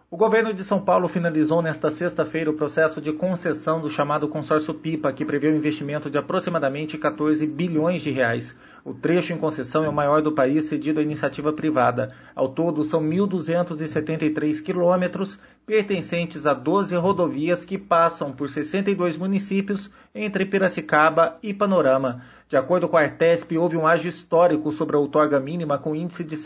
O governo de São Paulo finalizou nesta sexta-feira o processo de concessão do chamado consórcio Pipa, que prevê um investimento de aproximadamente 14 bilhões de reais. O trecho em concessão é o maior do país cedido à iniciativa privada. Ao todo, são 1.273 quilômetros, pertencentes a 12 rodovias que passam por 62 municípios entre Piracicaba e Panorama. De acordo com a Artesp, houve um ágio histórico sobre a outorga mínima com índice de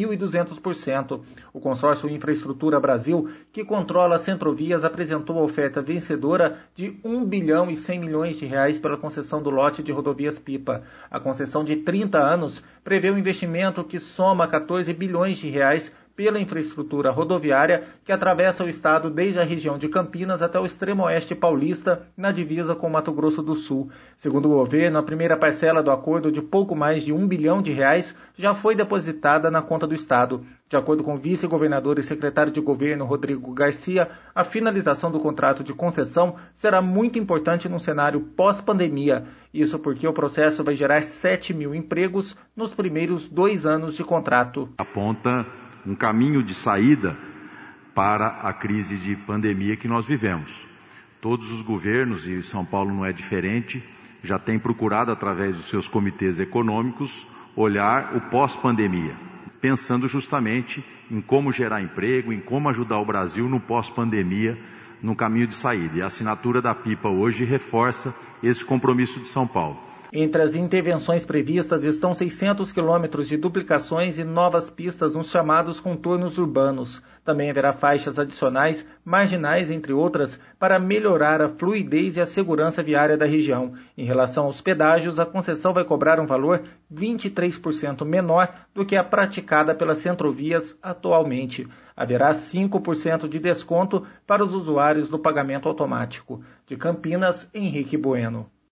7.200%. O consórcio Infraestrutura Brasil, que controla as Centrovias, apresentou a oferta vencedora de 1 bilhão e 100 milhões de reais pela concessão do lote de rodovias Pipa. A concessão de 30 anos prevê um investimento que soma 14 bilhões de reais pela infraestrutura rodoviária que atravessa o estado desde a região de Campinas até o extremo oeste paulista, na divisa com Mato Grosso do Sul. Segundo o governo, a primeira parcela do acordo de pouco mais de 1 bilhão de reais já foi depositada na conta do estado. De acordo com o vice-governador e secretário de governo Rodrigo Garcia, a finalização do contrato de concessão será muito importante num cenário pós-pandemia. Isso porque o processo vai gerar 7 mil empregos nos primeiros 2 anos de contrato. Aponta um caminho de saída para a crise de pandemia que nós vivemos. Todos os governos, e São Paulo não é diferente, já têm procurado, através dos seus comitês econômicos, olhar o pós-pandemia, pensando justamente em como gerar emprego, em como ajudar o Brasil no pós-pandemia, no caminho de saída. E a assinatura da Pipa hoje reforça esse compromisso de São Paulo. Entre as intervenções previstas estão 600 quilômetros de duplicações e novas pistas nos chamados contornos urbanos. Também haverá faixas adicionais, marginais, entre outras, para melhorar a fluidez e a segurança viária da região. Em relação aos pedágios, a concessão vai cobrar um valor 23% menor do que a praticada pelas Centrovias atualmente. Haverá 5% de desconto para os usuários do pagamento automático. De Campinas, Henrique Bueno.